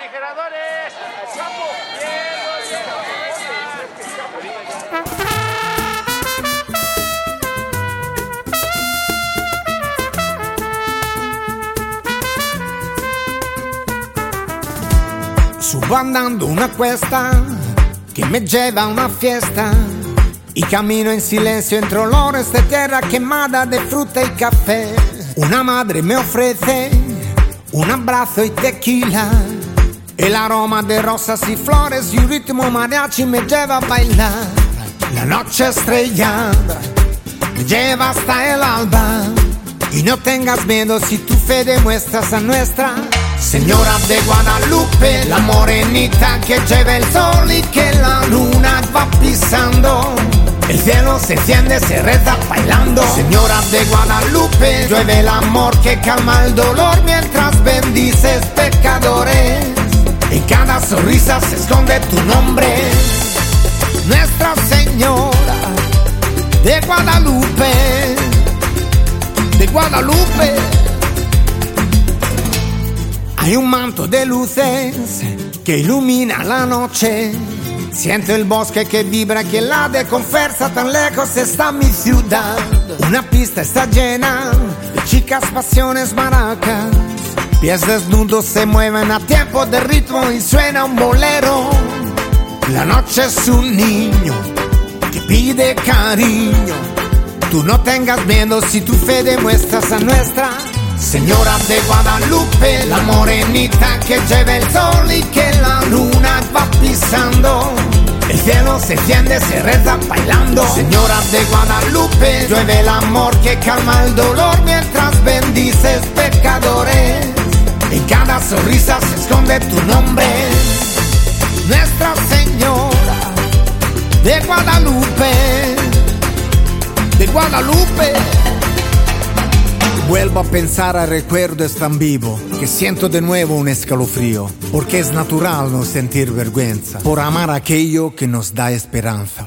refrigeradores. Subo andando una cuesta que me lleva a una fiesta y camino en silencio entre olores de tierra quemada, de fruta y café. Una madre me ofrece un abrazo y tequila, el aroma de rosas y flores y un ritmo mariachi me lleva a bailar. La noche estrellada me lleva hasta el alba y no tengas miedo si tu fe demuestras a nuestra Señora de Guadalupe, la morenita que lleva el sol y que la luna va pisando. El cielo se enciende, se reza bailando. Señora de Guadalupe, llueve el amor que calma el dolor mientras bendices pecadores. En cada sonrisa se esconde tu nombre. Nuestra Señora de Guadalupe, de Guadalupe. Hay un manto de luces que ilumina la noche. Siento el bosque que vibra, que late con fuerza, tan lejos está mi ciudad. Una pista está llena de chicas, pasiones, maracas. Pies desnudos se mueven a tiempo de ritmo y suena un bolero. La noche es un niño que pide cariño. Tú no tengas miedo si tu fe demuestras a nuestra Señora de Guadalupe, la morenita que lleva el sol y que la luna va pisando. El cielo se enciende, se reza bailando. Señora de Guadalupe, llueve el amor que calma el dolor mientras bendices pecadores. En cada sonrisa se esconde tu nombre. Nuestra Señora de Guadalupe, de Guadalupe. Vuelvo a pensar al recuerdo, es tan vivo que siento de nuevo un escalofrío, porque es natural no sentir vergüenza por amar aquello que nos da esperanza.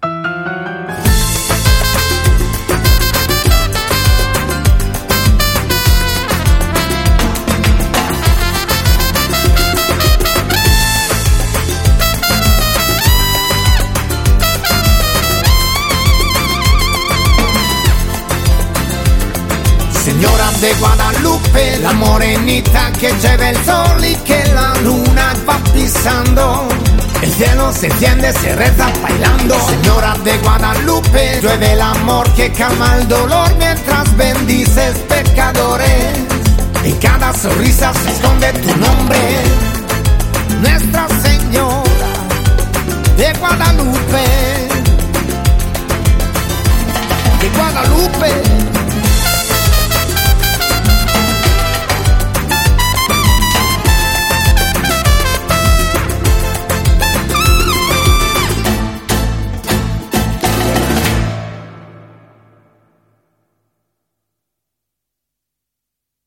Señora de Guadalupe, la morenita que lleva el sol y que la luna va pisando. El cielo se enciende, se reza bailando. Señora de Guadalupe, llueve el amor que calma el dolor mientras bendices pecadores. En cada sonrisa se esconde tu nombre. Nuestra Señora de Guadalupe,